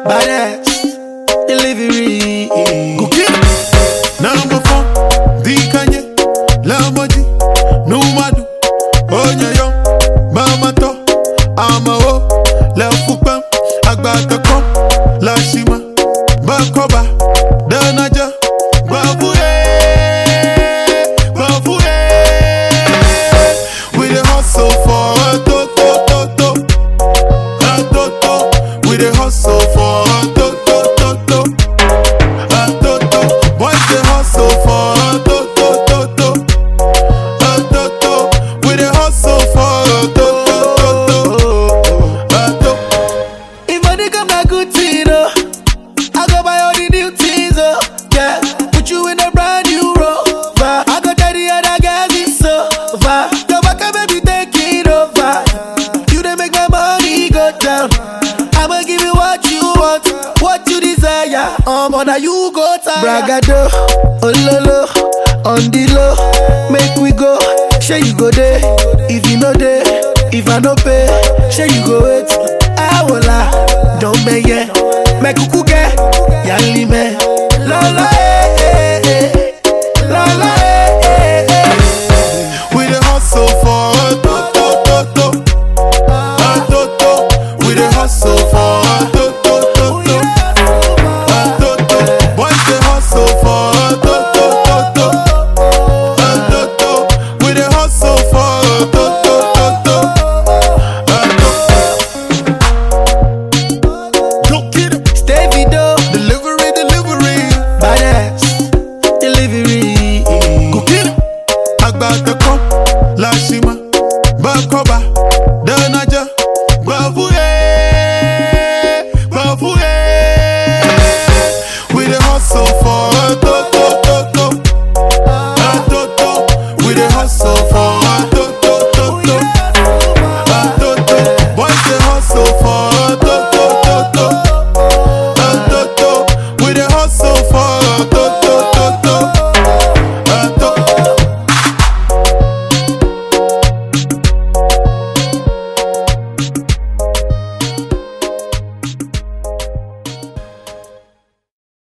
Badass delivery. Cookie. Number 4, the Kanye, Lamoji, Numadu, Onyayo, Mamato, Amao, La Fupam, Agbatako, La Shima, Bakoba, Danaja, Babue, Babue. We the hustle for a toto, we the hustle for a toto. Boys they hustle for a toto. We they hustle for a toto. If money come back good thing, I go buy all the new things, yeah. Put you in a brand new Rover. I go tell the other guys it's over. Go back and baby take it over. You they make my money go down. I'ma give you what you want, what you desire. Now you go time. Bragado, ololo, on the low. Make we go, share you go there. If you know there, if I no pay, share you go wait. I will lie, don't be yeah. Make kuku get, yali me, la la.